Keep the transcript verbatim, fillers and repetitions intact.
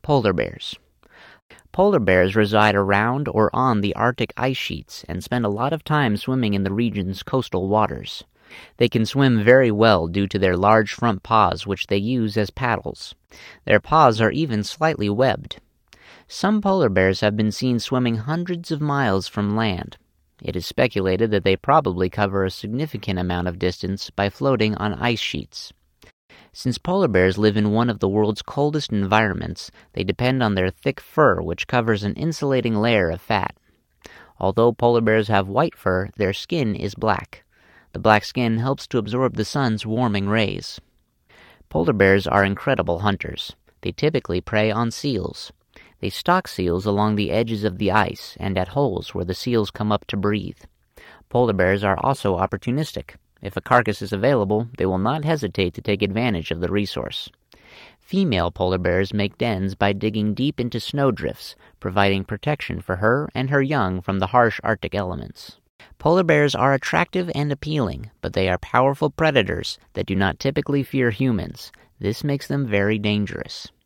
Polar bears. Polar bears reside around or on the Arctic ice sheets and spend a lot of time swimming in the region's coastal waters. They can swim very well due to their large front paws, which they use as paddles. Their paws are even slightly webbed. Some polar bears have been seen swimming hundreds of miles from land. It is speculated that they probably cover a significant amount of distance by floating on ice sheets. Since polar bears live in one of the world's coldest environments, they depend on their thick fur, which covers an insulating layer of fat. Although polar bears have white fur, their skin is black. The black skin helps to absorb the sun's warming rays. Polar bears are incredible hunters. They typically prey on seals. They stalk seals along the edges of the ice and at holes where the seals come up to breathe. Polar bears are also opportunistic. If a carcass is available, they will not hesitate to take advantage of the resource. Female polar bears make dens by digging deep into snowdrifts, providing protection for her and her young from the harsh Arctic elements. Polar bears are attractive and appealing, but they are powerful predators that do not typically fear humans. This makes them very dangerous.